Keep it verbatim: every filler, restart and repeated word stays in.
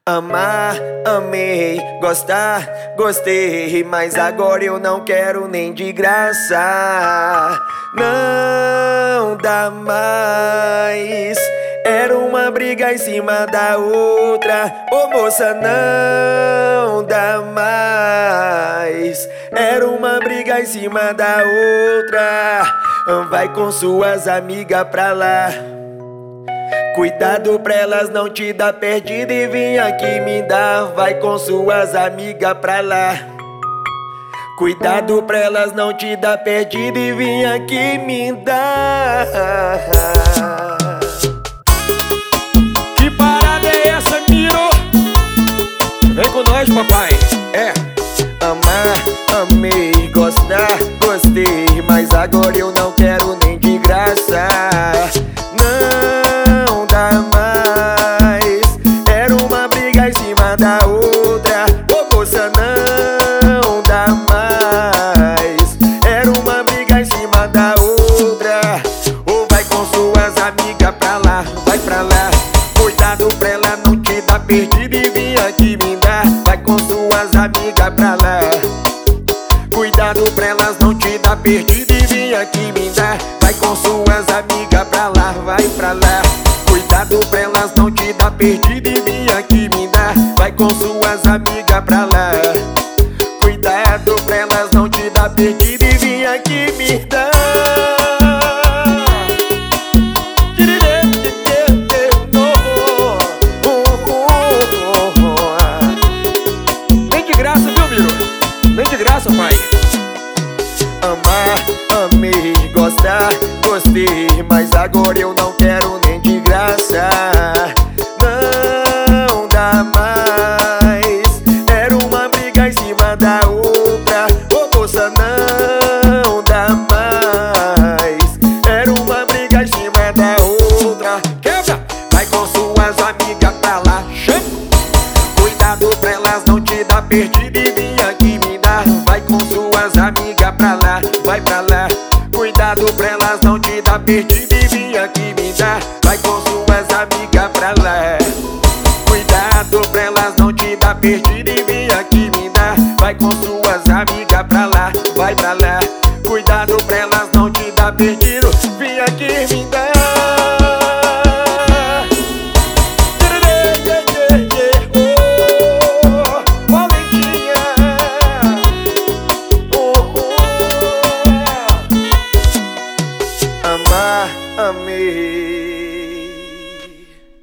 Amar, amei, gostar, gostei, mas agora eu não quero nem de graça. Não dá mais. Era uma briga em cima da outra. Ô moça, não dá mais. Era uma briga em cima da outra. Vai com suas amigas pra lá. Cuidado pra elas não te dar perdida e vim aqui me dar. Vai com suas amigas pra lá. Cuidado pra elas não te dar perdida e vim aqui me dar. Que parada é essa, Miro? Vem com nós, papai. É, amar, amei, gostar, gostei, mas agora eu não quero nem de graça. Não dá mais. Era uma briga em cima da outra. Ô moça, não dá mais. Era uma briga em cima da outra. Ou vai com suas amigas pra lá, vai pra lá. Cuidado pra ela não te dar perdida e vim aqui me dar. Vai com suas amigas pra lá. Cuidado pra elas não te dar perdida e vim aqui me dar. Vai com suas amigas pra lá, vai pra lá. Cuidado pra elas não te dar perdida e vim aqui me dar. Vai com suas amigas pra lá. Cuidado pra elas não te dar perdida e vim aqui me dar. Nem de graça, viu, Miro? Nem de graça, pai. Amar, amei, gostar, gostei, mas agora eu não quero nem de graça. Não dá mais. Era uma briga em cima da outra. Ô moça, não dá mais. Era uma briga em cima da outra. Quebra! Vai com suas amigas pra lá. Chama! Cuidado pra elas não te dar perdida e vim aqui me dar. Vai com suas amigas pra lá, vai pra lá. Cuidado pra elas não te dar perdida e vim aqui me dar. Vai com suas amigas pra lá. Cuidado pra elas não te dar perdida e vim aqui me dar. Vai com suas amigas pra lá, vai pra